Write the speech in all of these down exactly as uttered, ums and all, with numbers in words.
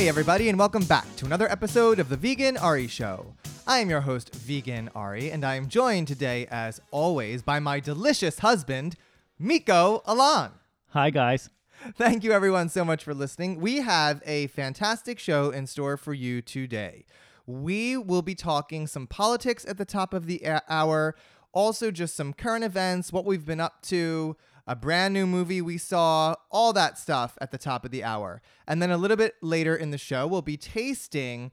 Hey everybody, and welcome back to another episode of the Vegan Ari Show. I am your host, Vegan Ari, and I am joined today, as always, by my delicious husband, Miko Alan. Hi, guys. Thank you everyone so much for listening. We have a fantastic show in store for you today. We will be talking some politics at the top of the hour, also just some current events, what we've been up to, a brand new movie we saw, all that stuff at the top of the hour. And then a little bit later in the show, we'll be tasting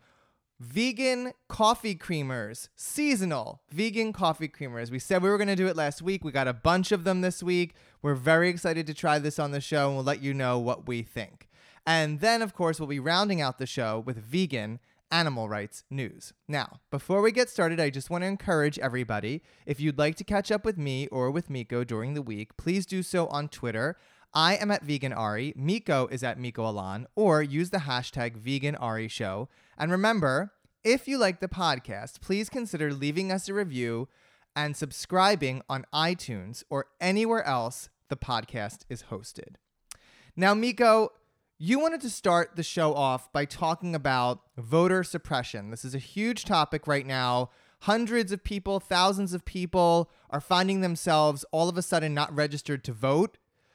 vegan coffee creamers, seasonal vegan coffee creamers. We said we were going to do it last week. We got a bunch of them this week. We're very excited to try this on the show, and we'll let you know what we think. And then, of course, we'll be rounding out the show with vegan animal rights news. Now, before we get started, I just want to encourage everybody, if you'd like to catch up with me or with Miko during the week, please do so on Twitter. I am at Vegan Ari, Miko is at Miko Alan, or use the hashtag Vegan Ari Show. And remember, if you like the podcast, please consider leaving us a review and subscribing on iTunes or anywhere else the podcast is hosted. Now, Miko, you wanted to start the show off by talking about voter suppression. This is a huge topic right now. Hundreds of people, thousands of people are finding themselves all of a sudden not registered to vote.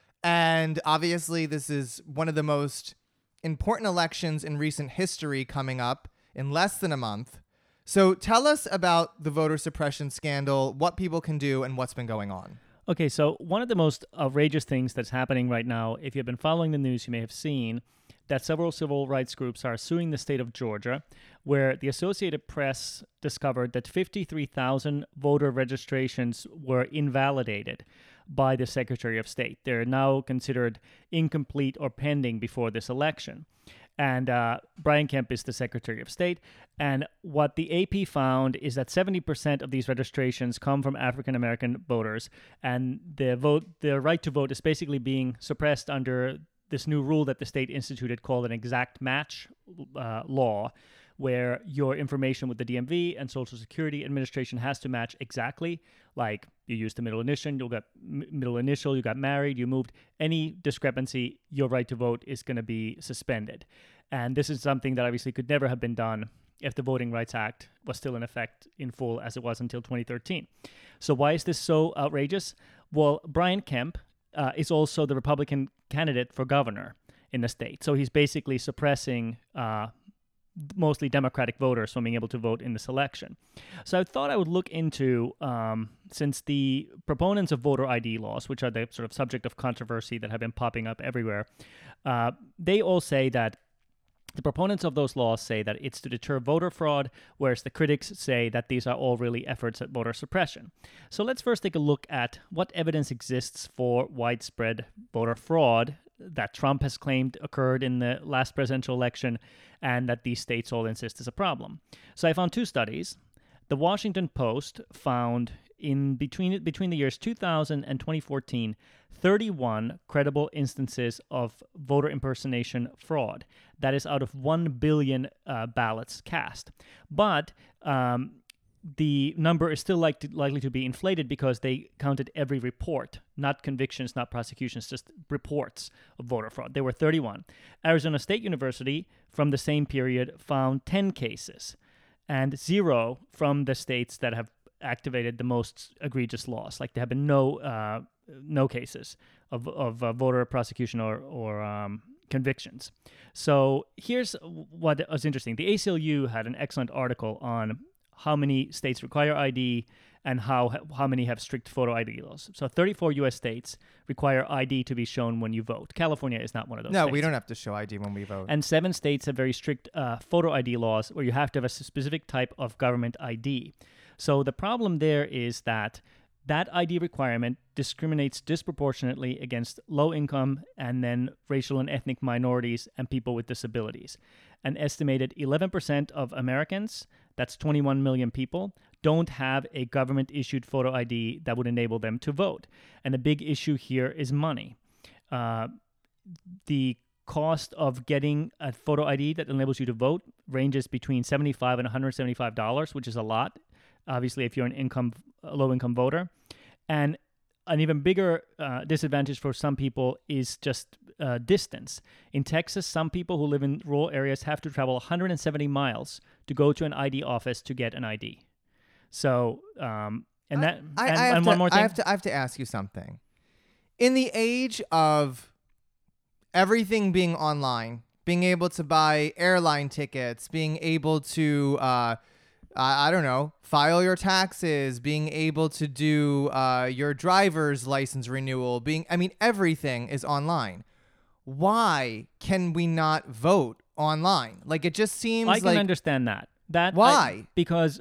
And obviously, this is one of the most important elections in recent history coming up in less than a month. So tell us about the voter suppression scandal, what people can do, and what's been going on. Okay, so one of the most outrageous things that's happening right now, if you've been following the news, you may have seen that several civil rights groups are suing the state of Georgia, where the Associated Press discovered that fifty-three thousand voter registrations were invalidated by the Secretary of State. They're now considered incomplete or pending before this election. And uh, Brian Kemp is the Secretary of State. And what the A P found is that seventy percent of these registrations come from African-American voters. And the vote, the right to vote is basically being suppressed under this new rule that the state instituted called an exact match uh, law, where your information with the D M V and Social Security Administration has to match exactly. Like you used the middle initial, you got m- middle initial, you got married, you moved. Any discrepancy, your right to vote is going to be suspended. And this is something that obviously could never have been done if the Voting Rights Act was still in effect in full as it was until twenty thirteen. So why is this so outrageous? Well, Brian Kemp uh, is also the Republican candidate for governor in the state. So he's basically suppressing uh, mostly Democratic voters from being able to vote in this election. So I thought I would look into, um, since the proponents of voter I D laws, which are the sort of subject of controversy that have been popping up everywhere, uh, they all say that the proponents of those laws say that it's to deter voter fraud, whereas the critics say that these are all really efforts at voter suppression. So let's first take a look at what evidence exists for widespread voter fraud that Trump has claimed occurred in the last presidential election and that these states all insist is a problem. So I found two studies. The Washington Post found in between between the years two thousand and twenty fourteen, thirty-one credible instances of voter impersonation fraud. That is out of one billion uh, ballots cast. But um, the number is still like to, likely to be inflated because they counted every report, not convictions, not prosecutions, just reports of voter fraud. There were thirty-one. Arizona State University, from the same period, found ten cases, and zero from the states that have activated the most egregious laws. Like there have been no uh, no cases of of uh, voter prosecution or or um, convictions. So here's what was interesting. The A C L U had an excellent article on how many states require I D and how how many have strict photo I D laws. So thirty-four U S states require I D to be shown when you vote. California is not one of those No, states. we don't have to show I D when we vote. And seven states have very strict uh, photo I D laws where you have to have a specific type of government I D. So the problem there is that that I D requirement discriminates disproportionately against low-income and then racial and ethnic minorities and people with disabilities. An estimated eleven percent of Americans, that's twenty-one million people, don't have a government-issued photo I D that would enable them to vote. And the big issue here is money. Uh, the cost of getting a photo I D that enables you to vote ranges between seventy-five dollars and one hundred seventy-five dollars, which is a lot, obviously, if you're an income, a low-income voter. And an even bigger uh, disadvantage for some people is just uh, distance. In Texas, some people who live in rural areas have to travel one hundred seventy miles to go to an I D office to get an I D. So, um, and that, I, and, I have and to, one more thing. I have to, I have to ask you something. In the age of everything being online, being able to buy airline tickets, being able to, uh, I don't know, file your taxes, being able to do uh, your driver's license renewal, being, I mean, everything is online. Why can we not vote online? Like, it just seems I can like... understand that. That Why? I, because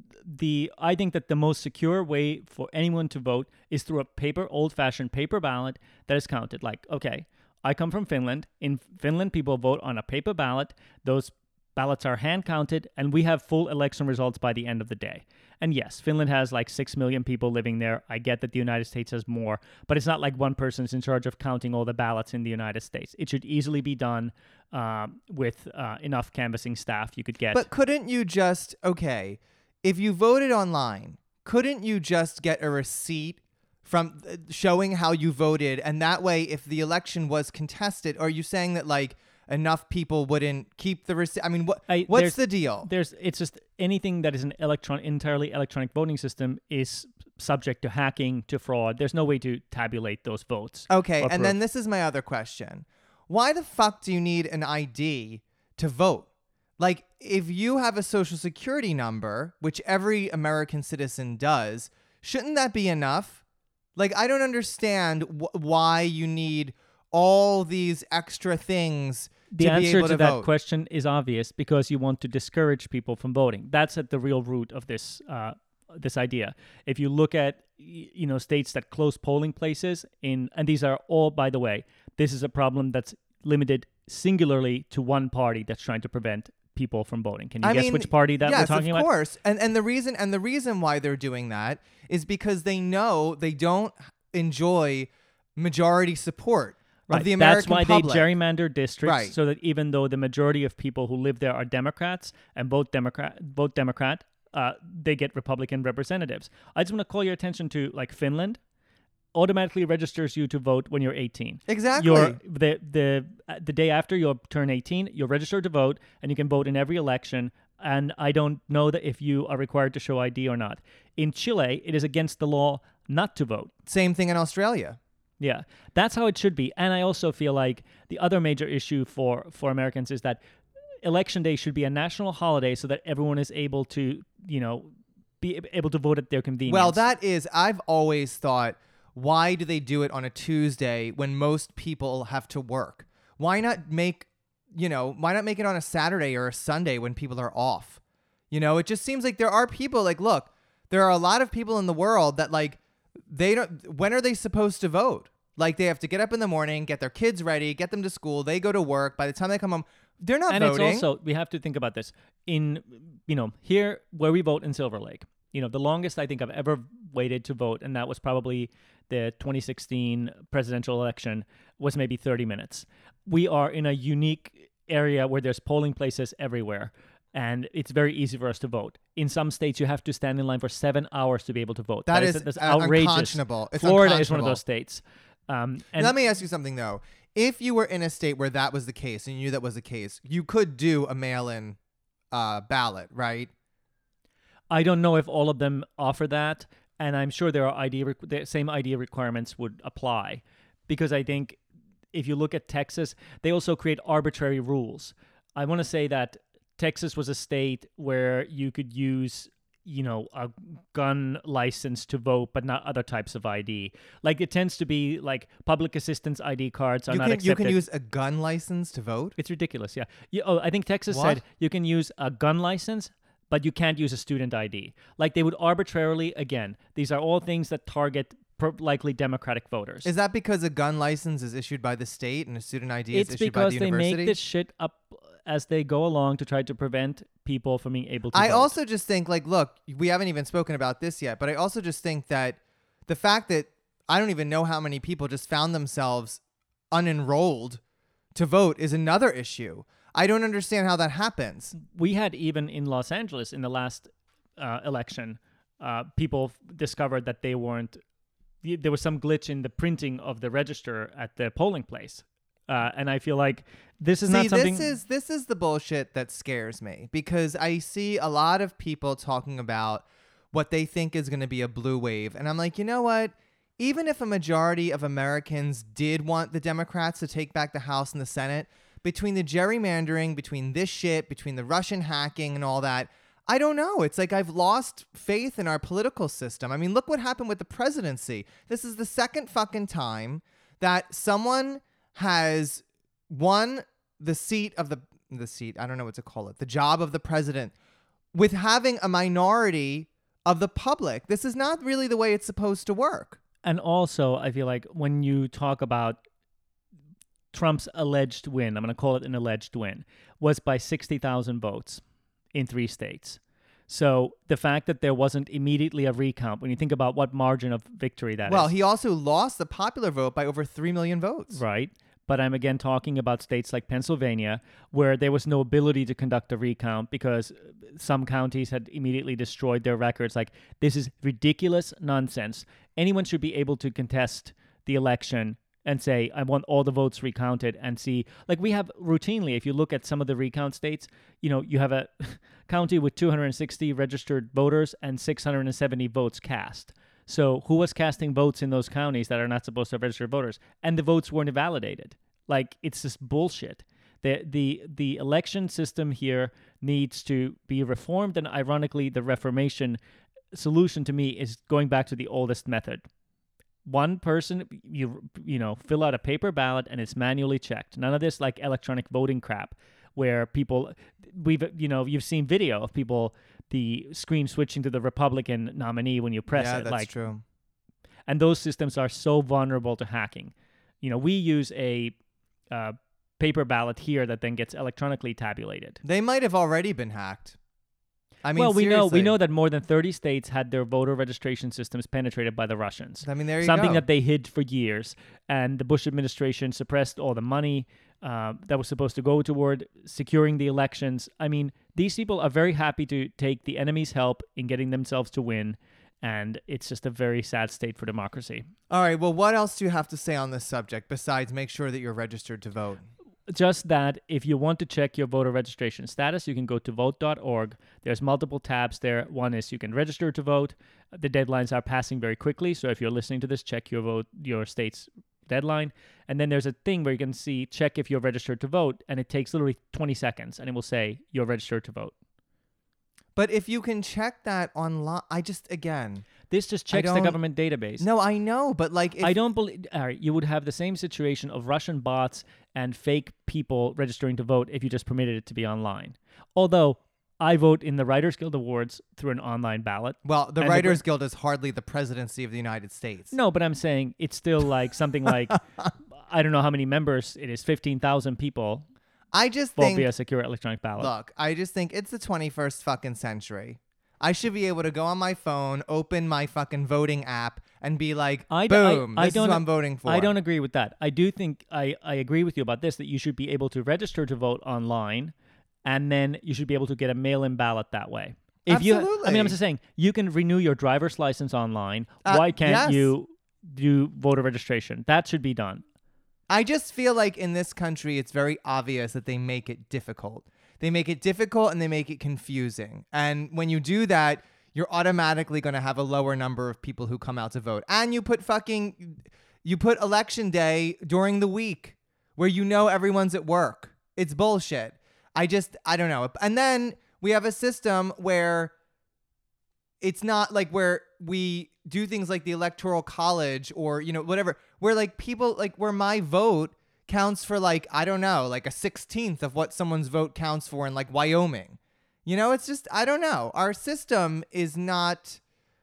the I think that the most secure way for anyone to vote is through a paper, old-fashioned paper ballot that is counted. Like, okay, I come from Finland. In Finland, people vote on a paper ballot. Those ballots are hand-counted, and we have full election results by the end of the day. And yes, Finland has like six million people living there. I get that the United States has more, but it's not like one person is in charge of counting all the ballots in the United States. It should easily be done um, with uh, enough canvassing staff you could get. But couldn't you just, okay, if you voted online, couldn't you just get a receipt from uh, showing how you voted? And that way, if the election was contested, are you saying that like enough people wouldn't keep the receipt? I mean, what I, what's the deal? There's it's just anything that is an electron entirely electronic voting system is subject to hacking, to fraud. There's no way to tabulate those votes. Okay, and proof. then this is my other question. Why the fuck do you need an I D to vote? Like, if you have a social security number, which every American citizen does, shouldn't that be enough? Like, I don't understand wh- why you need all these extra things the to be answer able to, to that vote. question is obvious, because you want to discourage people from voting. That's at the real root of this uh, this idea. If you look at y- you know states that close polling places in, and these are all, by the way, this is a problem that's limited singularly to one party that's trying to prevent people from voting. Can you I guess mean, which party that yes, we're talking of about? Of course. And and the reason and the reason why they're doing that is because they know they don't enjoy majority support Right. of the American That's why public. they gerrymander districts, Right. so that even though the majority of people who live there are Democrats and vote Democrat, vote Democrat, uh, they get Republican representatives. I just want to call your attention to like Finland. Automatically registers you to vote when you're eighteen. Exactly. You're the the uh, the day after you turn eighteen, you're registered to vote, and you can vote in every election. And I don't know that if you are required to show I D or not. In Chile, it is against the law not to vote. Same thing in Australia. Yeah, that's how it should be. And I also feel like the other major issue for, for Americans is that election day should be a national holiday so that everyone is able to, you know, be able to vote at their convenience. Well, that is, I've always thought, why do they do it on a Tuesday when most people have to work? Why not make, you know, why not make it on a Saturday or a Sunday when people are off? You know, it just seems like there are people like, look, there are a lot of people in the world that like, they don't, when are they supposed to vote? Like, they have to get up in the morning, get their kids ready, get them to school, they go to work. By the time they come home, they're not and voting. it's also, we have to think about this. In, you know, here where we vote in Silver Lake, you know, the longest I think I've ever waited to vote, and that was probably the twenty sixteen presidential election, was maybe thirty minutes. We are in a unique area where there's polling places everywhere, and it's very easy for us to vote. In some states, you have to stand in line for seven hours to be able to vote. That, that is, is that's uh, outrageous. unconscionable. It's Florida is one of unconscionable. those states. Um, and Let me ask you something, though. If you were in a state where that was the case and you knew that was the case, you could do a mail-in uh, ballot, right? I don't know if all of them offer that, and I'm sure there are I D requ- the same I D requirements would apply, because I think if you look at Texas, they also create arbitrary rules. I want to say that Texas was a state where you could use, you know, a gun license to vote, but not other types of I D. Like, it tends to be like public assistance I D cards are You not can, accepted. you can use a gun license to vote? It's ridiculous, yeah. You, oh, I think Texas What? said you can use a gun license, but you can't use a student I D. Like, they would arbitrarily, again, these are all things that target per- likely Democratic voters. Is that because a gun license is issued by the state and a student I D it's is issued by the because they university? make this shit up as they go along to try to prevent people from being able to I vote. also just think, like, look, we haven't even spoken about this yet, but I also just think that the fact that I don't even know how many people just found themselves unenrolled to vote is another issue. I don't understand how that happens. We had, even in Los Angeles in the last uh, election, uh, people f- discovered that they weren't, there was some glitch in the printing of the register at the polling place. Uh, and I feel like this is see, not something. this is this is the bullshit that scares me, because I see a lot of people talking about what they think is going to be a blue wave, and I'm like, you know what? Even if a majority of Americans did want the Democrats to take back the House and the Senate, between the gerrymandering, between this shit, between the Russian hacking and all that, I don't know. It's like I've lost faith in our political system. I mean, look what happened with the presidency. This is the second fucking time that someone has won the seat of the the seat, I don't know what to call it, the job of the president, with having a minority of the public. This is not really the way it's supposed to work. And also, I feel like when you talk about Trump's alleged win, I'm going to call it an alleged win, was by sixty thousand votes in three states. So the fact that there wasn't immediately a recount, when you think about what margin of victory that well, is. he also lost the popular vote by over three million votes. Right. But I'm again talking about states like Pennsylvania, where there was no ability to conduct a recount because some counties had immediately destroyed their records. Like, this is ridiculous nonsense. Anyone should be able to contest the election and say, I want all the votes recounted, and see, like we have routinely, if you look at some of the recount states, you know, you have a county with two hundred sixty registered voters and six hundred seventy votes cast. So who was casting votes in those counties that are not supposed to have registered voters? And the votes weren't validated. Like, it's just bullshit. The, the, the election system here needs to be reformed, and ironically, the reformation solution to me is going back to the oldest method. One person, you you know, fill out a paper ballot and it's manually checked. None of this like electronic voting crap where people, we've, you know, you've seen video of people, the screen switching to the Republican nominee when you press yeah, it. that's like, true. And those systems are so vulnerable to hacking. You know, we use a uh, paper ballot here that then gets electronically tabulated. They might have already been hacked. I mean, well, we seriously. know we know that more than thirty states had their voter registration systems penetrated by the Russians. I mean, there you Something go. that they hid for years, and the Bush administration suppressed all the money uh, that was supposed to go toward securing the elections. I mean, these people are very happy to take the enemy's help in getting themselves to win, and it's just a very sad state for democracy. All right, well, what else do you have to say on this subject besides make sure that you're registered to vote? Just that if you want to check your voter registration status, you can go to vote dot org. There's multiple tabs there. One is you can register to vote. The deadlines are passing very quickly, so if you're listening to this, check your vote, your state's deadline. And then there's a thing where you can see, check if you're registered to vote, and it takes literally twenty seconds, and it will say you're registered to vote. But if you can check that online, I just, again... This just checks the government database. No, I know, but like... If, I don't believe... All right, you would have the same situation of Russian bots and fake people registering to vote if you just permitted it to be online. Although, I vote in the Writers Guild Awards through an online ballot. Well, the And Writers the, Guild is hardly the presidency of the United States. No, but I'm saying it's still like something like... I don't know how many members it is, fifteen thousand people... I just vote think... via secure electronic ballot. Look, I just think it's the twenty-first fucking century. I should be able to go on my phone, open my fucking voting app, and be like, I, boom, I, I this is don't, what I'm voting for. I don't agree with that. I do think, I, I agree with you about this, that you should be able to register to vote online, and then you should be able to get a mail-in ballot that way. If Absolutely. You, I mean, I'm just saying, you can renew your driver's license online. Uh, Why can't yes. you do voter registration? That should be done. I just feel like in this country, it's very obvious that they make it difficult. They make it difficult and they make it confusing. And when you do that, you're automatically going to have a lower number of people who come out to vote. And you put fucking, you put election day during the week where you know everyone's at work. It's bullshit. I just, I don't know. And then we have a system where it's not like where we do things like the Electoral College or, you know, whatever, where like people, like where my vote counts for like, I don't know, like a sixteenth of what someone's vote counts for in like Wyoming. You know, it's just, I don't know. Our system is not,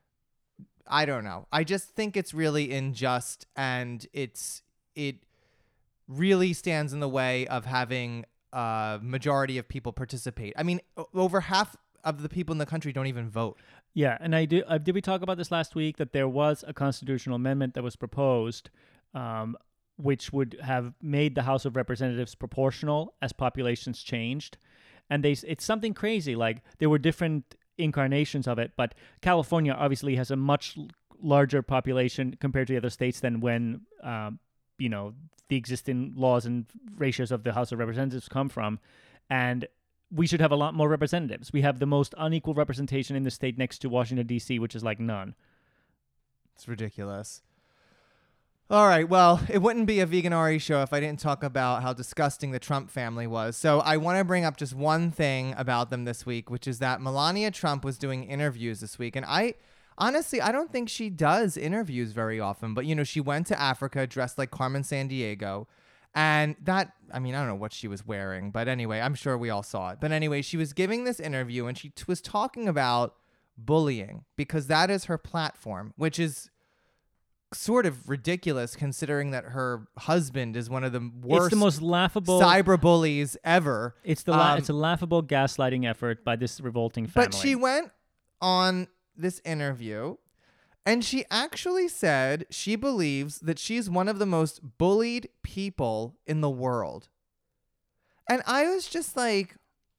I don't know. I just think it's really unjust, and it's, it really stands in the way of having a majority of people participate. I mean, o- over half of the people in the country don't even vote. Yeah, and I do. Uh, did we talk about this last week, that there was a constitutional amendment that was proposed, um, which would have made the House of Representatives proportional as populations changed? And they, it's something crazy. Like, there were different incarnations of it, but California obviously has a much larger population compared to the other states than when um, you know, the existing laws and ratios of the House of Representatives come from. And we should have a lot more representatives. We have the most unequal representation in the state next to Washington, D C, which is like none. It's ridiculous. All right, well, it wouldn't be a Veganari show if I didn't talk about how disgusting the Trump family was. So I want to bring up just one thing about them this week, which is that Melania Trump was doing interviews this week. And I, honestly, I don't think she does interviews very often. But, you know, she went to Africa dressed like Carmen Sandiego. And that, I mean, I don't know what she was wearing. But anyway, I'm sure we all saw it. But anyway, she was giving this interview and she t- was talking about bullying because that is her platform, which is sort of ridiculous considering that her husband is one of the worst, it's the most laughable cyber bullies ever. It's the la- Um, it's a laughable gaslighting effort by this revolting family. But she went on this interview and she actually said she believes that she's one of the most bullied people in the world. And I was just like,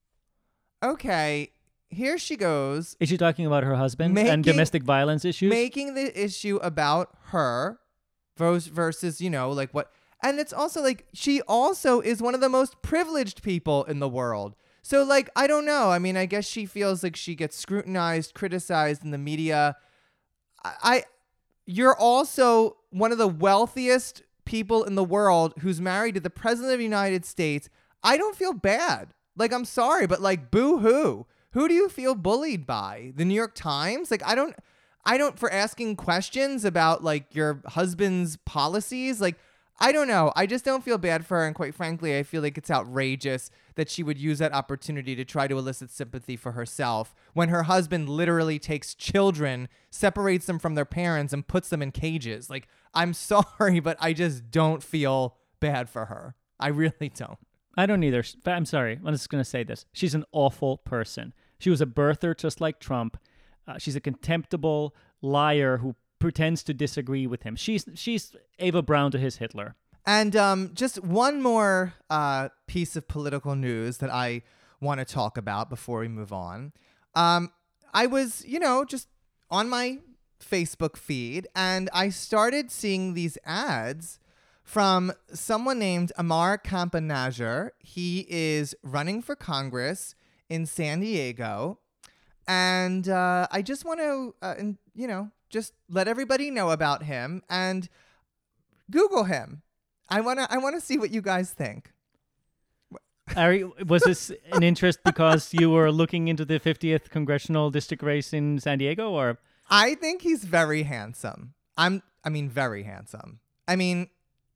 okay, here she goes. Is she talking about her husband Making- and domestic violence issues? Making the issue about her versus, versus, you know, like what. And it's also like she also is one of the most privileged people in the world. So, like, I don't know. I mean, I guess she feels like she gets scrutinized, criticized in the media. I, I you're also one of the wealthiest people in the world who's married to the president of the United States. I don't feel bad. Like, I'm sorry, but like, boo-hoo. Who do you feel bullied by? The New York Times? Like, I don't, I don't, for asking questions about like your husband's policies. Like, I don't know. I just don't feel bad for her. And quite frankly, I feel like it's outrageous that she would use that opportunity to try to elicit sympathy for herself when her husband literally takes children, separates them from their parents and puts them in cages. Like, I'm sorry, but I just don't feel bad for her. I really don't. I don't either. But I'm sorry. I'm just going to say this. She's an awful person. She was a birther just like Trump. Uh, she's a contemptible liar who pretends to disagree with him. She's she's Ava Braun to his Hitler. And um, just one more uh, piece of political news that I want to talk about before we move on. Um, I was, you know, just on my Facebook feed, and I started seeing these ads from someone named Amar Campanagher. He is running for Congress in San Diego. And uh, I just want to, uh, and, you know, just let everybody know about him and Google him. I want to I want to see what you guys think. Ari, was this an interest because you were looking into the fiftieth congressional district race in San Diego, or? I think he's very handsome. I'm I mean very handsome. I mean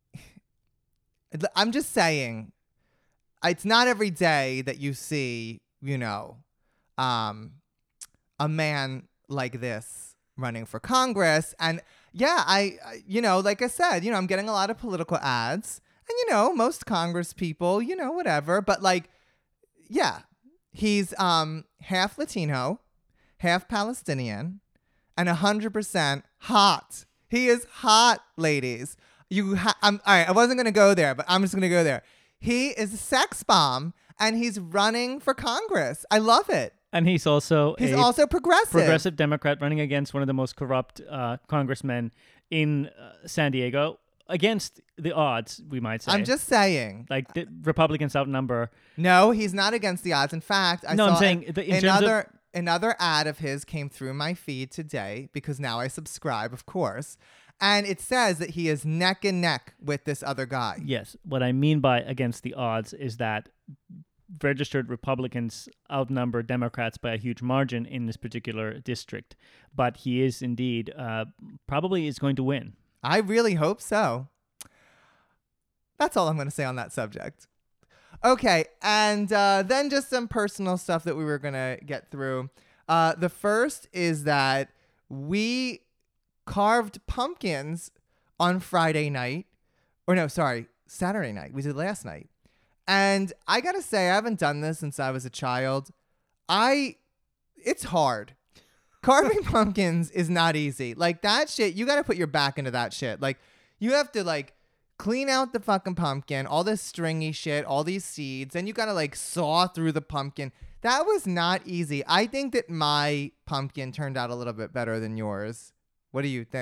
I'm just saying it's not every day that you see, you know, um a man like this running for Congress. And yeah, I, you know, like I said, you know, I'm getting a lot of political ads and, you know, most Congress people, you know, whatever. But like, yeah, he's um half Latino, half Palestinian, and one hundred percent hot. He is hot, ladies. You, ha- I'm all right. I wasn't gonna go there, but I'm just gonna go there. He is a sex bomb, and he's running for Congress. I love it. And he's also he's a also progressive, progressive Democrat running against one of the most corrupt uh, congressmen in uh, San Diego, against the odds, we might say. I'm just saying. Like, the Republicans outnumber. No, he's not against the odds. In fact, I no, saw I'm saying an, the, in terms another of another ad of his came through my feed today because now I subscribe, of course. And it says that he is neck and neck with this other guy. Yes. What I mean by against the odds is that registered Republicans outnumber Democrats by a huge margin in this particular district. But he is indeed uh, probably is going to win. I really hope so. That's all I'm going to say on that subject. Okay, and uh, then just some personal stuff that we were going to get through. Uh, the first is that we carved pumpkins on Friday night. Or no, sorry, Saturday night. We did last night. And I got to say, I haven't done this since I was a child. I, it's hard. Carving pumpkins is not easy. Like that shit, you got to put your back into that shit. Like you have to like clean out the fucking pumpkin, all this stringy shit, all these seeds, and you got to like saw through the pumpkin. That was not easy. I think that my pumpkin turned out a little bit better than yours. What do you think?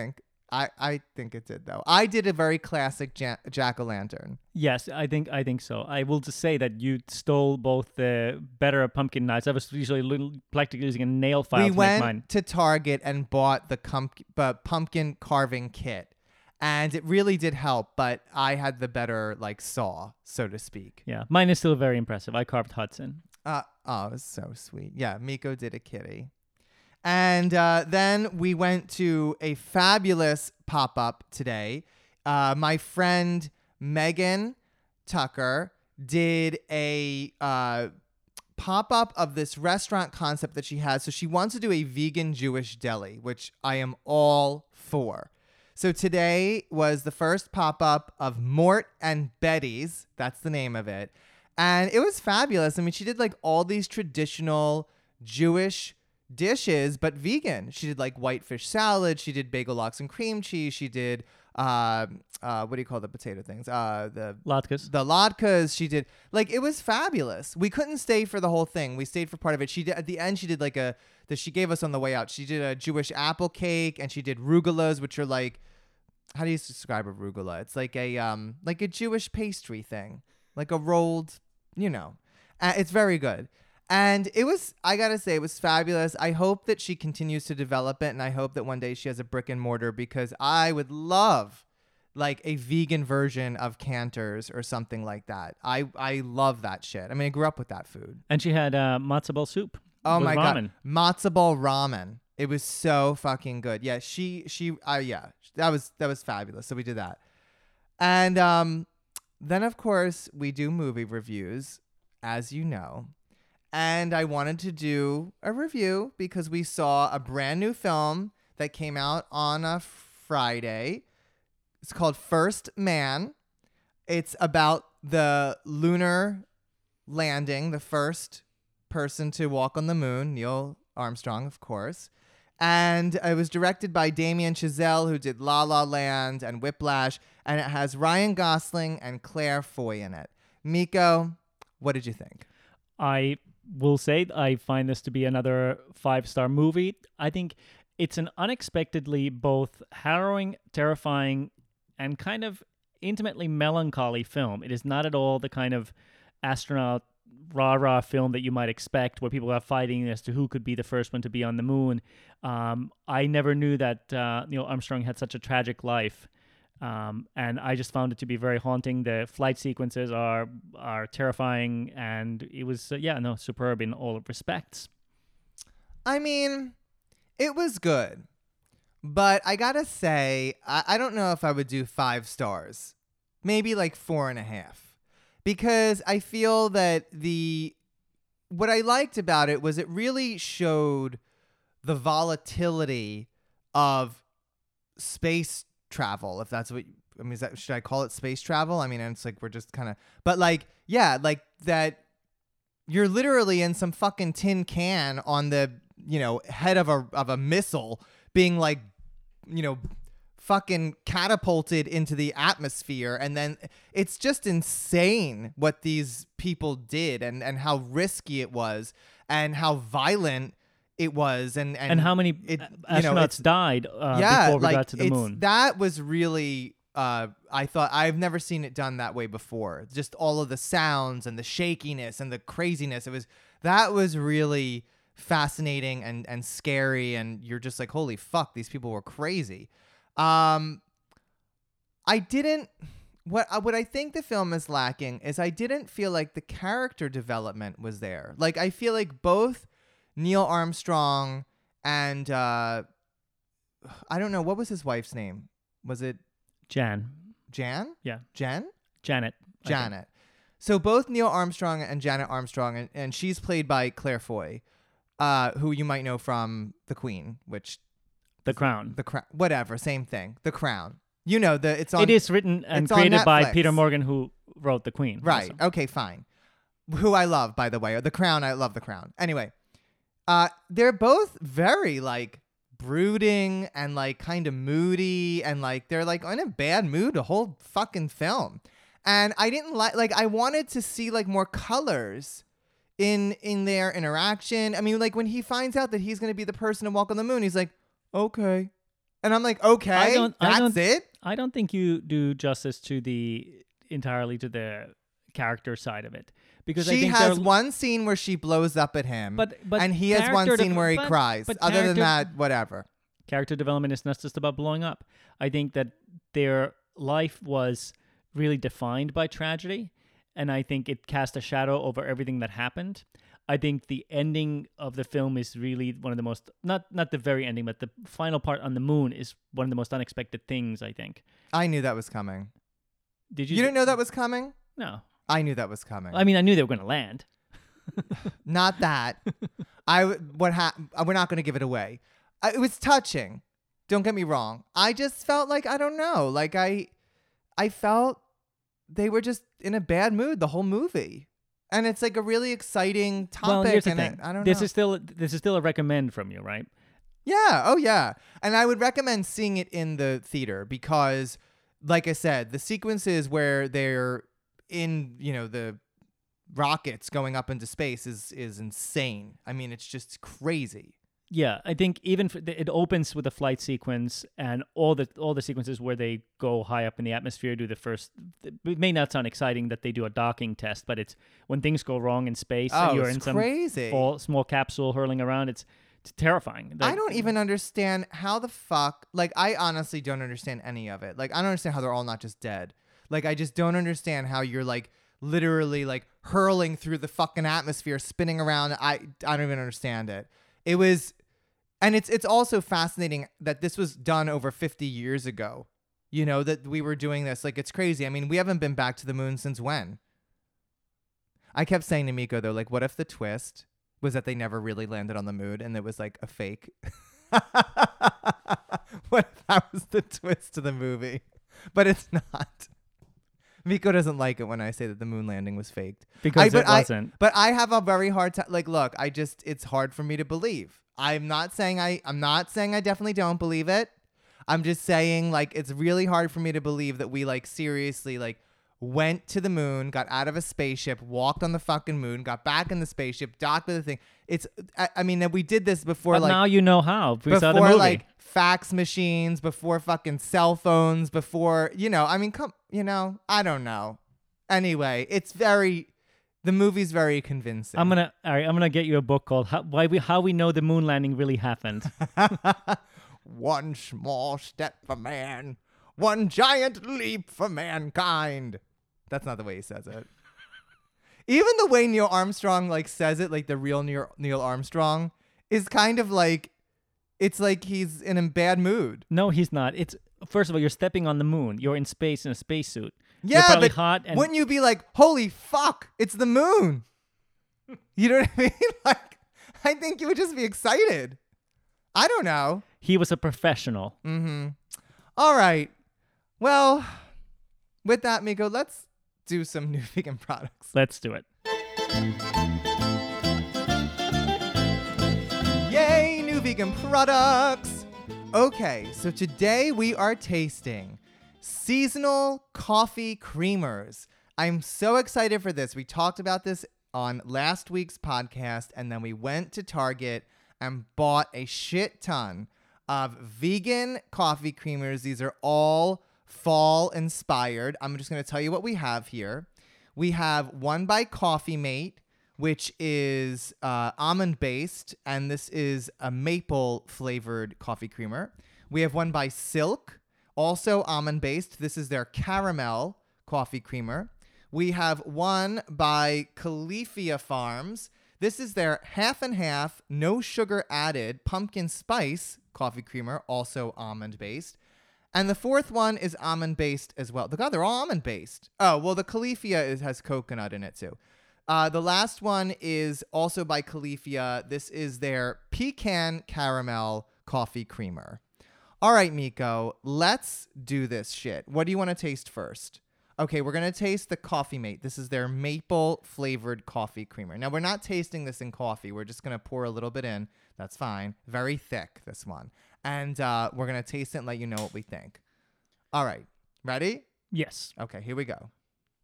I, I think it did though. I did a very classic ja- jack-o'-lantern. Yes, I think I think so. I will just say that you stole both the better pumpkin knives. I was usually little, practically using a nail file We to went make mine. to Target and bought the com- uh, pumpkin carving kit, and it really did help. But I had the better like saw, so to speak. Yeah, mine is still very impressive. I carved Hudson. Uh, oh, it was so sweet. Yeah, Miko did a kitty. And uh, then we went to a fabulous pop-up today. Uh, my friend Megan Tucker did a uh, pop-up of this restaurant concept that she has. So she wants to do a vegan Jewish deli, which I am all for. So today was the first pop-up of Mort and Betty's. That's the name of it. And it was fabulous. I mean, she did like all these traditional Jewish dishes, but vegan. She did like whitefish salad. She did bagel lox and cream cheese. She did uh, uh, what do you call the potato things? Uh, the Latkes. the latkes. She did like it was fabulous. We couldn't stay for the whole thing. We stayed for part of it. She did at the end. She did like a that she gave us on the way out. She did a Jewish apple cake, and she did rugulas, which are like, how do you describe a rugula? It's like a um like a Jewish pastry thing, like a rolled, you know. Uh, it's very good. And it was, I gotta say, it was fabulous. I hope that she continues to develop it, and I hope that one day she has a brick and mortar, because I would love like a vegan version of Cantor's or something like that. I, I love that shit. I mean, I grew up with that food. And she had uh, matzo ball soup. Oh with my ramen. god, matzo ball ramen. It was so fucking good. Yeah, she she uh, yeah, that was that was fabulous. So we did that, and um, then of course we do movie reviews, as you know. And I wanted to do a review because we saw a brand new film that came out on a Friday. It's called First Man. It's about the lunar landing, the first person to walk on the moon, Neil Armstrong, of course. And it was directed by Damien Chazelle, who did La La Land and Whiplash. And it has Ryan Gosling and Claire Foy in it. Miko, what did you think? I will say I find this to be another five-star movie. I think it's an unexpectedly both harrowing, terrifying, and kind of intimately melancholy film. It is not at all the kind of astronaut rah-rah film that you might expect, where people are fighting as to who could be the first one to be on the moon. Um, I never knew that uh, Neil Armstrong had such a tragic life. Um, and I just found it to be very haunting. The flight sequences are are terrifying, and it was uh, yeah, no, superb in all respects. I mean, it was good, but I gotta say, I, I don't know if I would do five stars, maybe like four and a half, because I feel that the what I liked about it was it really showed the volatility of space travel, if that's what I mean. Is that, should I call it space travel? I mean, it's like we're just kind of, but like, yeah, like that you're literally in some fucking tin can on the, you know, head of a of a missile being like, you know, fucking catapulted into the atmosphere. And then it's just insane what these people did, and and how risky it was, and how violent it was, and and, And how many it, astronauts you know, it's- died uh, yeah, before we like got to the it's, moon. that was really uh I thought I've never seen it done that way before. Just all of the sounds and the shakiness and the craziness. It was that was really fascinating and and scary, and you're just like, holy fuck, these people were crazy. Um I didn't what what I think the film is lacking is I didn't feel like the character development was there. Like I feel like both Neil Armstrong and uh, I don't know, what was his wife's name? Was it Jan. Jan? Yeah. Jen? Janet. I think. Janet. So both Neil Armstrong and Janet Armstrong, and, and she's played by Claire Foy, uh, who you might know from The Queen, which The Crown. the crown, whatever, same thing. The Crown. You know, the it's on. It is written and it's on created by Netflix. Peter Morgan, who wrote The Queen. Right. also. Okay, fine. Who I love, by the way. The Crown, I love The Crown. Anyway, uh, they're both very, like, brooding and, like, kind of moody, and, like, they're, like, in a bad mood the whole fucking film. And I didn't like, like, I wanted to see, like, more colors in in their interaction. I mean, like, when he finds out that he's going to be the person to walk on the moon, he's like, okay. And I'm like, okay, I don't- I that's don't- it? I don't think you do justice to the entirely to the character side of it because I She think has they're- one scene where she blows up at him, But- but and he has one character scene dev- where he but- cries. but Other than character- that, whatever. character development is not just about blowing up. I think that their life was really defined by tragedy, and I think it cast a shadow over everything that happened. I think the ending of the film is really one of the most not not the very ending, but the final part on the moon is one of the most unexpected things, I think. I knew that was coming. Did You, you didn't know that was coming? No. I knew that was coming. I mean, I knew they were going to land. Not that. I w- what ha- we're not going to give it away. I, it was touching. Don't get me wrong. I just felt like I don't know. Like I, I felt they were just in a bad mood the whole movie, and it's like a really exciting topic. Well, here's the and thing. it, I don't this know. is still this is still a recommend from you, right? Yeah. Oh, yeah. And I would recommend seeing it in the theater because, like I said, the sequences where they're in, you know, the rockets going up into space is is insane. I mean, it's just crazy. Yeah, I think even for the, it opens with a flight sequence and all the all the sequences where they go high up in the atmosphere, do the first. It may not sound exciting that they do a docking test, but it's when things go wrong in space Oh, and you're it's in some crazy. fall, small capsule hurling around. It's it's terrifying. I Like, don't even understand how the fuck. Like, I honestly don't understand any of it. Like, I don't understand how they're all not just dead. Like, I just don't understand how you're like literally like hurling through the fucking atmosphere, spinning around. I I don't even understand it. It was, and it's it's also fascinating that this was done over fifty years ago. You know, that we were doing this. Like, it's crazy. I mean, we haven't been back to the moon since when? I kept saying to Miko though, like, what if the twist was that they never really landed on the moon and it was like a fake? What if that was the twist to the movie? But it's not. Miko doesn't like it when I say that the moon landing was faked. because I, but it I- wasn't. But I have a very hard time. Like, look, I just, it's hard for me to believe. I'm not saying I, I'm not saying I definitely don't believe it. I'm just saying, like, it's really hard for me to believe that we, like, seriously, like, went to the moon, got out of a spaceship, walked on the fucking moon, got back in the spaceship, docked with the thing. It's, I, I mean, that we did this before, But like, now you know how. We saw the before movie. like fax machines, before fucking cell phones, before, you know, I mean, come, you know, I don't know. Anyway, it's very, the movie's very convincing. I'm gonna all right. I'm gonna get you a book called how, "Why We How We Know the Moon Landing Really Happened." One small step for man, one giant leap for mankind. That's not the way he says it. Even the way Neil Armstrong like says it, like the real Neil, Neil Armstrong, is kind of like, it's like he's in a bad mood. No, he's not. It's first of all, you're stepping on the moon. You're in space in a spacesuit. Yeah, you're probably but hot and wouldn't you be like, holy fuck, it's the moon? You know what I mean? Like, I think you would just be excited. I don't know. he was a professional. Mm-hmm. All right. Well, with that, Miko, let's do some new vegan products. Let's do it. Yay, new vegan products! Okay, so today we are tasting seasonal coffee creamers. I'm so excited for this. We talked about this on last week's podcast, and then we went to Target and bought a shit ton of vegan coffee creamers. These are all fall inspired. I'm just going to tell you what we have here. We have one by Coffee Mate, which is uh, almond based, and this is a maple flavored coffee creamer. We have one by Silk, also almond based. This is their caramel coffee creamer. We have one by Califia Farms. This is their half and half, no sugar added pumpkin spice coffee creamer, also almond based. And the fourth one is almond based as well. God, they're all almond based. Oh, well, the Califia is, has coconut in it too. Uh, the last one is also by Califia. This is their pecan caramel coffee creamer. All right, Miko, let's do this shit. What do you want to taste first? Okay, we're going to taste the Coffee Mate. This is their maple flavored coffee creamer. Now, we're not tasting this in coffee. We're just going to pour a little bit in. That's fine. Very thick, this one. And uh, we're going to taste it and let you know what we think. All right. Ready? Yes. Okay, here we go.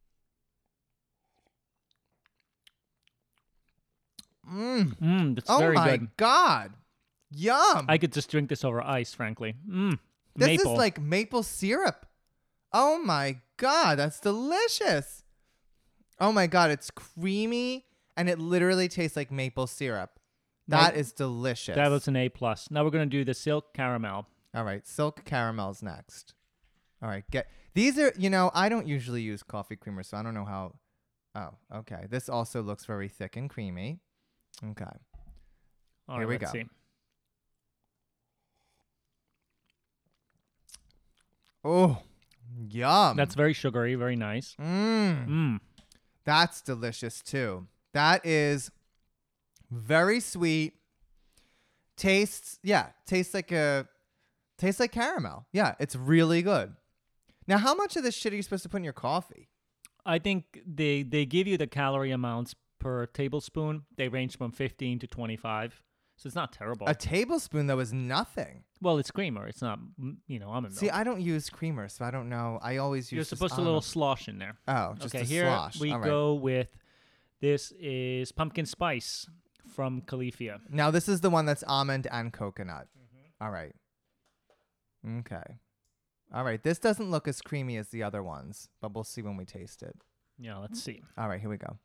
Mmm. Mm, that's Oh very my good. God. Yum. I could just drink this over ice, frankly. Mm. This maple. is like maple syrup. Oh my God, that's delicious. Oh my God, it's creamy and it literally tastes like maple syrup. That Now- is delicious. That was an A plus. Now we're gonna do the silk caramel. All right, silk caramels next. All right, get these are, you know, I don't usually use coffee creamer, so I don't know how. Oh, okay. This also looks very thick and creamy. Okay. All Here right, we let's go. see. Oh, yum. That's very sugary, very nice. Mmm. Mmm. That's delicious too. That is very sweet. Tastes, yeah, tastes like a tastes like caramel. Yeah, it's really good. Now, how much of this shit are you supposed to put in your coffee? I think they they give you the calorie amounts per tablespoon. They range from fifteen to twenty-five, so it's not terrible. A tablespoon though is nothing. well, it's creamer. It's not, mm, you know, almond milk. See, I don't use creamer, so I don't know. I always use. You're just supposed to a almond little milk. slosh in there. Oh, just okay, a here slosh. we All right. go with this is pumpkin spice from Califia. Now this is the one that's almond and coconut. Mm-hmm. All right. Okay. All right. This doesn't look as creamy as the other ones, but we'll see when we taste it. Yeah, let's see. All right, here we go.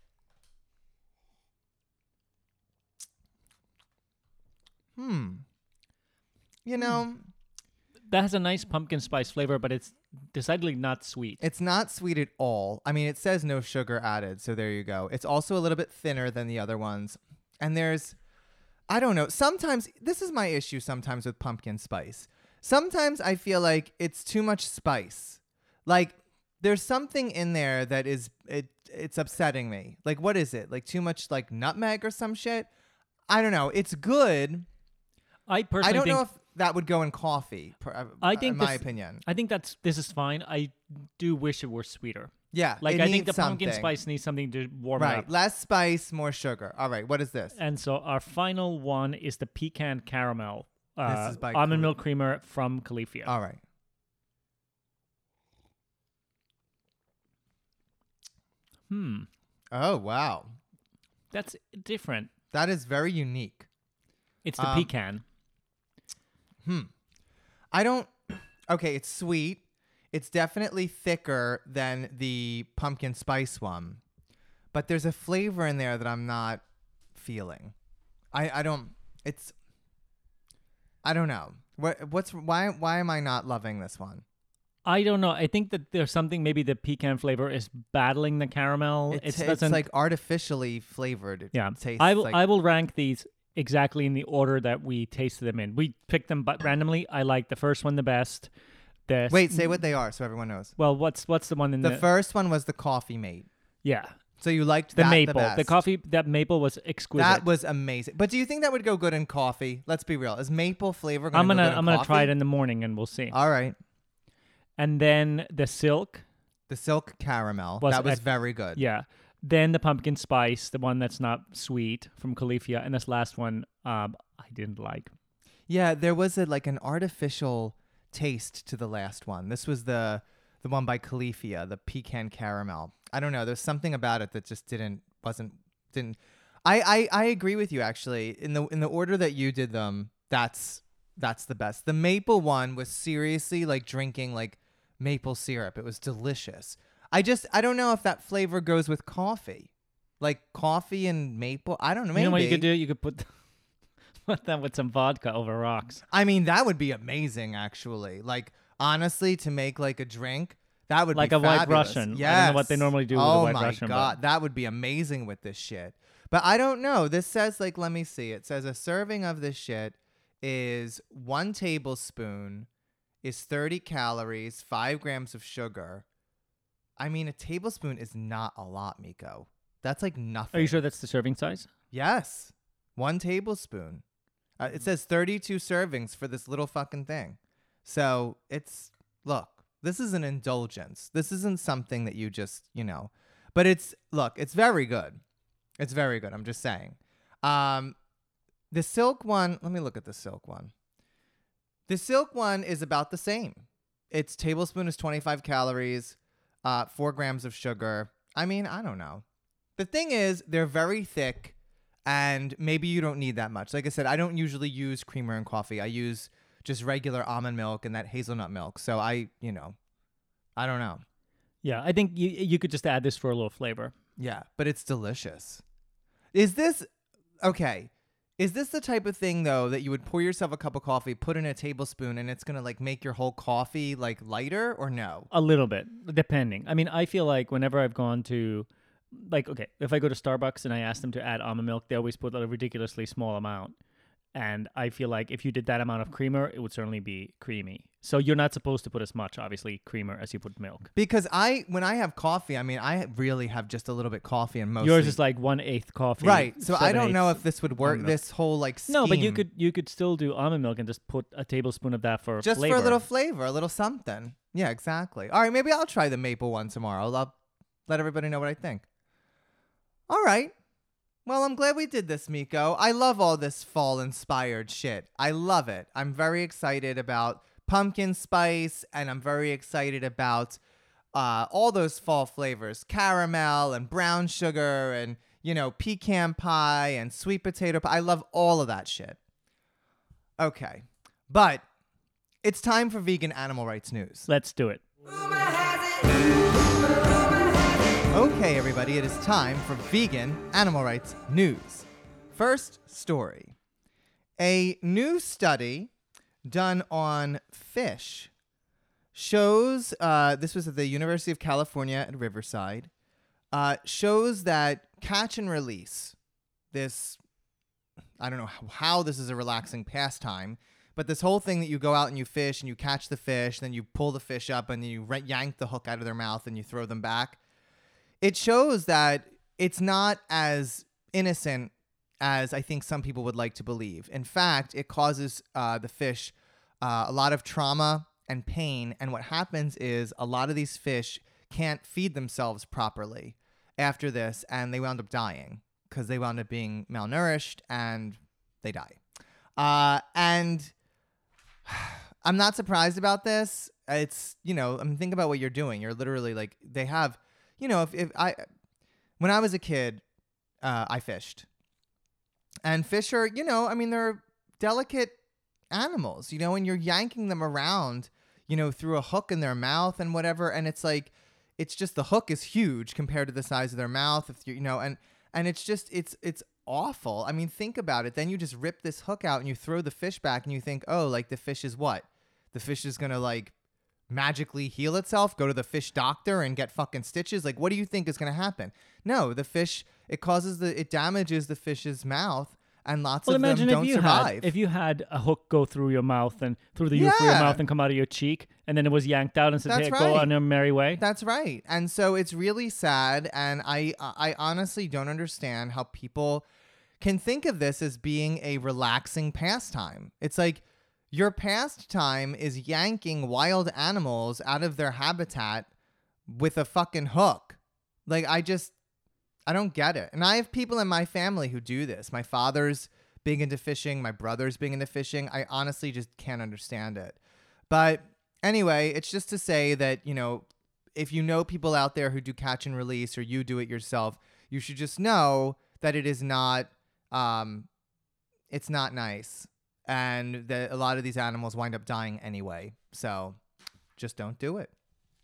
Hmm. You know, That has a nice pumpkin spice flavor, but it's decidedly not sweet. it's not sweet at all. I mean, it says no sugar added, so there you go. It's also a little bit thinner than the other ones. And there's, I don't know, sometimes, this is my issue sometimes with pumpkin spice. Sometimes I feel like it's too much spice. Like, there's something in there that is, it it's upsetting me. Like, what is it? Like, too much, like, nutmeg or some shit? I don't know. It's good. I personally I don't think know if that would go in coffee, per, uh, I think in my this- opinion. I think that's this is fine. I do wish it were sweeter. Yeah, Like it I think the needs pumpkin something. spice needs something to warm it Right, up. less spice, more sugar. All right, what is this? And so our final one is the pecan caramel. Uh, is by almond Cali- milk creamer from Califia. All right. Hmm, Oh, wow. that's different. That is very unique. It's the Um, pecan. Hmm. I don't. Okay, it's sweet. It's definitely thicker than the pumpkin spice one, but there's a flavor in there that I'm not feeling. I I don't. It's. I don't know. What what's why why am I not loving this one? I don't know. I think that there's something. Maybe the pecan flavor is battling the caramel. It It's, ta- it's doesn't. like artificially flavored. It yeah. tastes I will. like, I will rank these exactly in the order that we tasted them in. We picked them but randomly. I like the first one the best. The Wait, say what they are so everyone knows. Well, what's what's the one in The the, first one was the coffee mate. yeah So you liked the that maple the, the, best. coffee that maple was exquisite. That was amazing. But do you think that would go good in coffee? Let's be real. Is maple flavor going I'm to go gonna good in I'm gonna coffee? try it in the morning and we'll see. All right. And then the silk, The silk caramel. Was that was ex- very good. yeah. Then the pumpkin spice, the one that's not sweet from Califia, and this last one um, I didn't like. Yeah, there was a like an artificial taste to the last one. This was the the one by Califia, the pecan caramel. I don't know. There's something about it that just didn't wasn't didn't. I, I I agree with you actually. In the in the order that you did them, that's that's the best. The maple one was seriously like drinking like maple syrup. It was delicious. I just I don't know if that flavor goes with coffee, like coffee and maple. I don't know. Maybe. You know what you could do? You could put put that with some vodka over rocks. I mean, that would be amazing, actually. Like, honestly, to make like a drink, that would Like be a White fabulous. Russian. Yes. I don't know what they normally do with a oh White my Russian, but- god, that would be amazing with this shit. But I don't know. This says like, let me see. It says a serving of this shit is one tablespoon, is thirty calories, five grams of sugar. I mean, a tablespoon is not a lot, Miko. That's like nothing. Are you sure that's the serving size? Yes. One tablespoon. Uh, it says thirty-two servings for this little fucking thing. So it's, look, this is an indulgence. This isn't something that you just, you know, but it's, look, it's very good. It's very good. I'm just saying. Um, the silk one, let me look at the silk one. The silk one is about the same. Its tablespoon is twenty-five calories, uh, four grams of sugar. I mean, I don't know. The thing is, they're very thick, and maybe you don't need that much. Like I said, I don't usually use creamer in coffee. I use just regular almond milk and that hazelnut milk. So I, you know, I don't know. Yeah, I think you you could just add this for a little flavor. Yeah, but it's delicious. Is this okay? Is this the type of thing though that you would pour yourself a cup of coffee, put in a tablespoon, and it's gonna like make your whole coffee like lighter, or no? A little bit, depending. I mean, I feel like whenever I've gone to, like, okay, if I go to Starbucks and I ask them to add almond milk, they always put a ridiculously small amount. And I feel like if you did that amount of creamer, it would certainly be creamy. So you're not supposed to put as much, obviously, creamer as you put milk. Because I, when I have coffee, I mean, I really have just a little bit coffee and mostly yours is like one eighth coffee, right? So I don't know eighths if this would work. almond This whole like scheme. No, but you could you could still do almond milk and just put a tablespoon of that for just flavor. for a little flavor, a little something. Yeah, exactly. All right, maybe I'll try the maple one tomorrow. I'll let everybody know what I think. All right. Well, I'm glad we did this, Miko. I love all this fall-inspired shit. I love it. I'm very excited about pumpkin spice, and I'm very excited about uh, all those fall flavors. Caramel and brown sugar and, you know, pecan pie and sweet potato pie. I love all of that shit. Okay. But it's time for vegan animal rights news. Let's do it. Okay, everybody, it is time for vegan animal rights news. First story. A new study done on fish shows, uh, this was at the University of California at Riverside, uh, shows that catch and release, this, I don't know how, how this is a relaxing pastime, but this whole thing that you go out and you fish and you catch the fish, then you pull the fish up and then you re- yank the hook out of their mouth and you throw them back. It shows that it's not as innocent as I think some people would like to believe. In fact, it causes uh, the fish uh, a lot of trauma and pain. And what happens is a lot of these fish can't feed themselves properly after this, and they wound up dying because they wound up being malnourished and they die. Uh, and I'm not surprised about this. It's, you know, I mean, think about what you're doing. You're literally like, they have... You know, if, if I, when I was a kid, uh, I fished. And fish are, you know, I mean, they're delicate animals, you know, and you're yanking them around, you know, through a hook in their mouth and whatever. And it's like, it's just the hook is huge compared to the size of their mouth, if you, you know, and, and it's just, it's, it's awful. I mean, think about it. Then you just rip this hook out and you throw the fish back and you think, oh, like the fish is what? The fish is going to like, magically heal itself, go to the fish doctor and get fucking stitches. Like, what do you think is going to happen? No, the fish, it causes the, it damages the fish's mouth, and lots well, of them if don't you survive. Had, if you had a hook go through your mouth and through the roof of your Yeah. mouth and come out of your cheek, and then it was yanked out and said, That's hey, right. go on your merry way. That's right. And so it's really sad, and I, I honestly don't understand how people can think of this as being a relaxing pastime. It's like, your pastime is yanking wild animals out of their habitat with a fucking hook. Like, I just, I don't get it. And I have people in my family who do this. My father's big into fishing. My brother's big into fishing. I honestly just can't understand it. But anyway, it's just to say that, you know, if you know people out there who do catch and release or you do it yourself, you should just know that it is not, um, it's not nice. And that a lot of these animals wind up dying anyway. So just don't do it.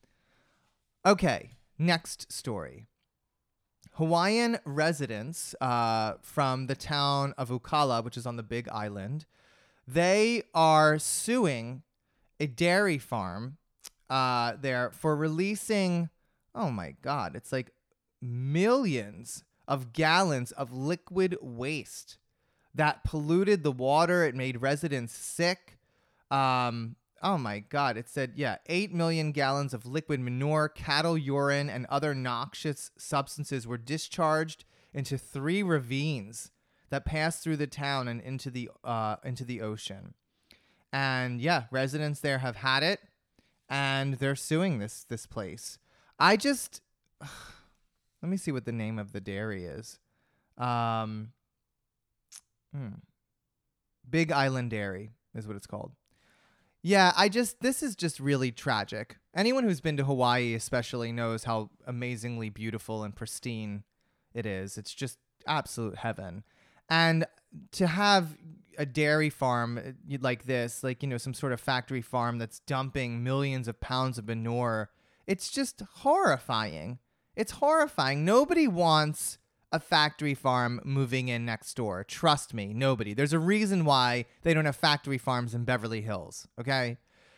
Okay, next story. Hawaiian residents uh, from the town of Ukala, which is on the Big Island, they are suing a dairy farm uh, there for releasing, oh my God, it's like millions of gallons of liquid waste that polluted the water. It made residents sick. Um, oh my God. It said, yeah, eight million gallons of liquid manure, cattle urine, and other noxious substances were discharged into three ravines that passed through the town and into the uh, into the ocean. And yeah, residents there have had it, and they're suing this this place. I just, let me see what the name of the dairy is. Um... Hmm. Big Island Dairy is what it's called. Yeah, I just, this is just really tragic. Anyone who's been to Hawaii especially knows how amazingly beautiful and pristine it is. It's just absolute heaven. And to have a dairy farm uh, like this, like, you know, some sort of factory farm that's dumping millions of pounds of manure, it's just horrifying. It's horrifying. Nobody wants a factory farm moving in next door. Trust me, nobody. There's a reason why they don't have factory farms in Beverly Hills, okay?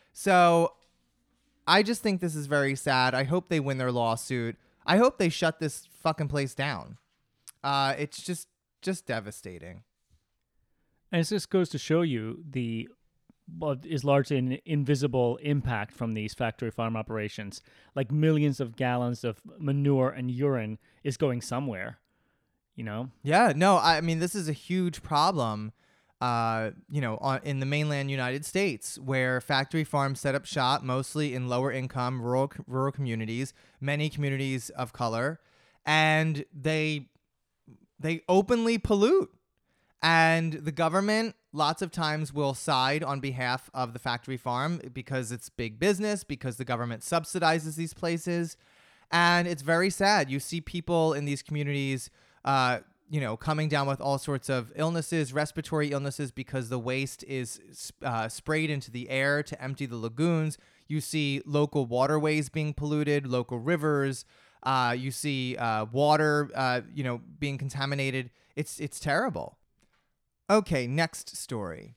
So I just think this is very sad. I hope they win their lawsuit. I hope they shut this fucking place down. Uh, it's just just devastating. And it just goes to show you the what is largely an invisible impact from these factory farm operations. Like millions of gallons of manure and urine is going somewhere, you know? Yeah, no, I mean, this is a huge problem, uh, you know, on, in the mainland United States, where factory farms set up shop mostly in lower income rural rural communities, many communities of color, and they they openly pollute. And the government lots of times will side on behalf of the factory farm because it's big business, because the government subsidizes these places. And it's very sad. You see people in these communities, uh, you know, coming down with all sorts of illnesses, respiratory illnesses, because the waste is uh, sprayed into the air to empty the lagoons. You see local waterways being polluted, local rivers. Uh, you see uh, water, uh, you know, being contaminated. It's it's terrible. Okay, next story.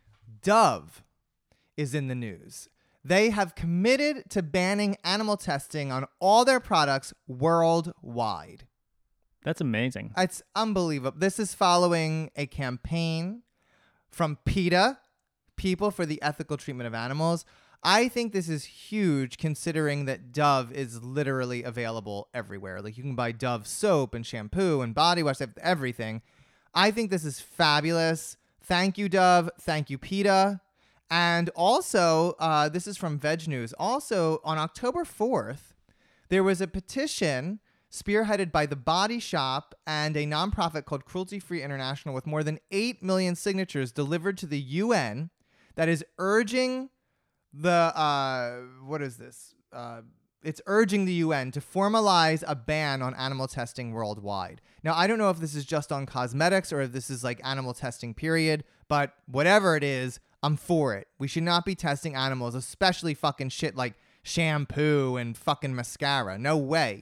Dove is in the news. They have committed to banning animal testing on all their products worldwide. That's amazing. It's unbelievable. This is following a campaign from PETA, People for the Ethical Treatment of Animals. I think this is huge considering that Dove is literally available everywhere. Like, you can buy Dove soap and shampoo and body wash, everything. I think this is fabulous. Thank you, Dove. Thank you, PETA. And also, uh, this is from Veg News. Also, on October fourth, there was a petition spearheaded by The Body Shop and a nonprofit called Cruelty Free International with more than eight million signatures delivered to the U N that is urging the, uh, what is this? Uh, It's urging the U N to formalize a ban on animal testing worldwide. Now, I don't know if this is just on cosmetics or if this is like animal testing period, but whatever it is, I'm for it. We should not be testing animals, especially fucking shit like shampoo and fucking mascara. No way.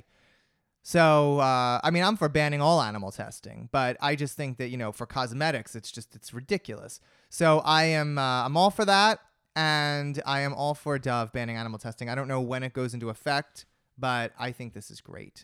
So, uh, I mean, I'm for banning all animal testing, but I just think that, you know, for cosmetics, it's just, it's ridiculous. So I am, uh, I'm all for that. And I am all for Dove banning animal testing. I don't know when it goes into effect, but I think this is great.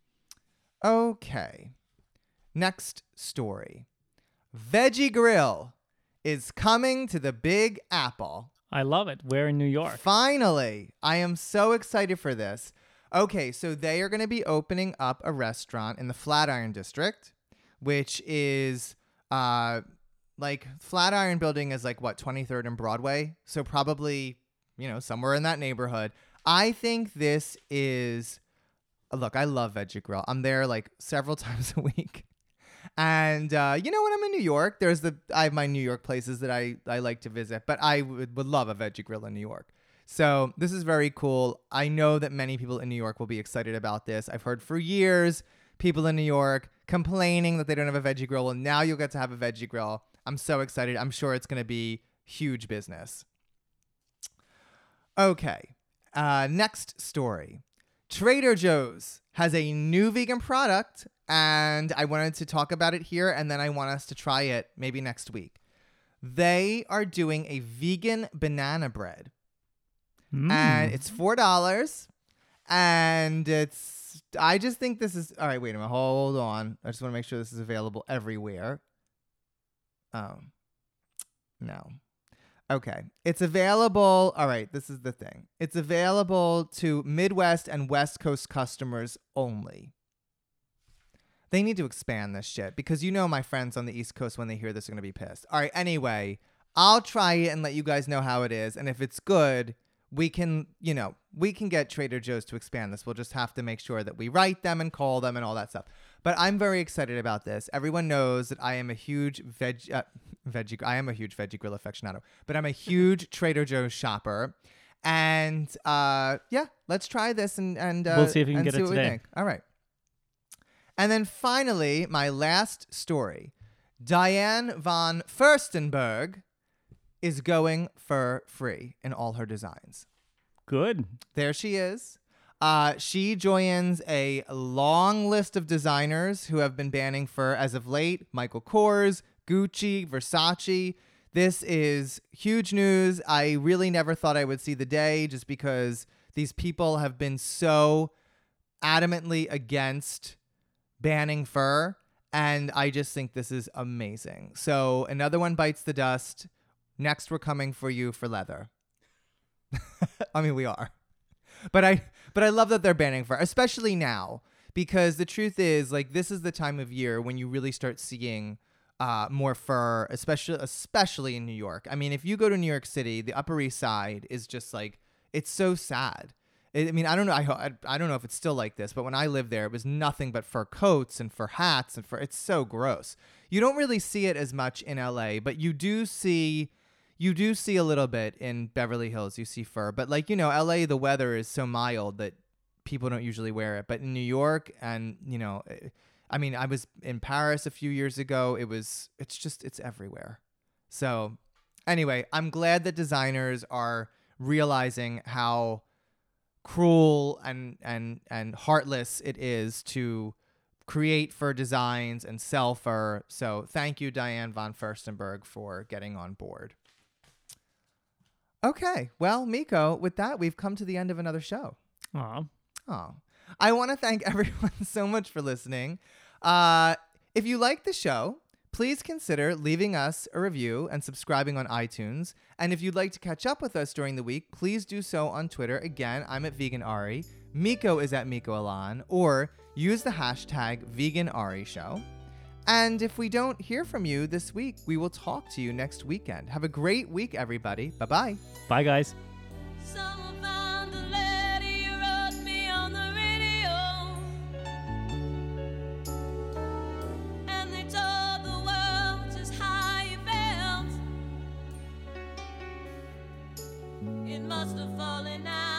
Okay. Next story. Veggie Grill is coming to the Big Apple. I love it. We're in New York. Finally. I am so excited for this. Okay, so they are going to be opening up a restaurant in the Flatiron District, which is... uh. Like, Flatiron Building is like, what, twenty-third and Broadway? So probably, you know, somewhere in that neighborhood. I think this is... Look, I love Veggie Grill. I'm there, like, several times a week. And, uh, you know, when I'm in New York, there's the... I have my New York places that I, I like to visit. But I would, would love a Veggie Grill in New York. So this is very cool. I know that many people in New York will be excited about this. I've heard for years people in New York complaining that they don't have a Veggie Grill. And now you'll get to have a Veggie Grill. I'm so excited. I'm sure it's going to be huge business. Okay. Uh, next story. Trader Joe's has a new vegan product, and I wanted to talk about it here, and then I want us to try it maybe next week. They are doing a vegan banana bread, mm. and it's four dollars, and it's... I just think this is... All right, wait a minute. Hold on. I just want to make sure this is available everywhere. Oh, no. Okay. It's available. All right. This is the thing. It's available to Midwest and West Coast customers only. They need to expand this shit because you know my friends on the East Coast, when they hear this, are going to be pissed. All right. Anyway, I'll try it and let you guys know how it is. And if it's good, we can, you know, we can get Trader Joe's to expand this. We'll just have to make sure that we write them and call them and all that stuff. But I'm very excited about this. Everyone knows that I am a huge veg, uh, veggie. I am a huge Veggie Grill aficionado, but I'm a huge Trader Joe's shopper. And uh, yeah, let's try this and and uh, we'll see if we can get see it what today. We think. All right. And then finally, my last story. Diane von Furstenberg is going for free in all her designs. Good. There she is. Uh, she joins a long list of designers who have been banning fur as of late. Michael Kors, Gucci, Versace. This is huge news. I really never thought I would see the day just because these people have been so adamantly against banning fur. And I just think this is amazing. So another one bites the dust. Next, we're coming for you for leather. I mean, we are. But I but I love that they're banning fur, especially now, because the truth is, like, this is the time of year when you really start seeing uh, more fur, especially especially in New York. I mean, if you go to New York City, the Upper East Side is just like, it's so sad. I I mean, I don't know. I, ho- I I don't know if it's still like this, but when I lived there, it was nothing but fur coats and fur hats and fur. It's so gross. You don't really see it as much in L A, but you do see. You do see a little bit in Beverly Hills. You see fur, but like, you know, L A, the weather is so mild that people don't usually wear it. But in New York, and you know, I mean, I was in Paris a few years ago. It was. It's just. It's everywhere. So, anyway, I'm glad that designers are realizing how cruel and and and heartless it is to create fur designs and sell fur. So thank you, Diane von Furstenberg, for getting on board. Okay, well, Miko, with that, we've come to the end of another show. Aw. Oh, I want to thank everyone so much for listening. Uh, if you like the show, please consider leaving us a review and subscribing on iTunes. And if you'd like to catch up with us during the week, please do so on Twitter. Again, I'm at Vegan Ari. Miko is at Miko Alan, or use the hashtag Vegan Ari Show. And if we don't hear from you this week, we will talk to you next weekend. Have a great week, everybody. Bye-bye. Bye, guys. Someone found the letter you wrote me on the radio, and they told the world just how you felt. It must have fallen out.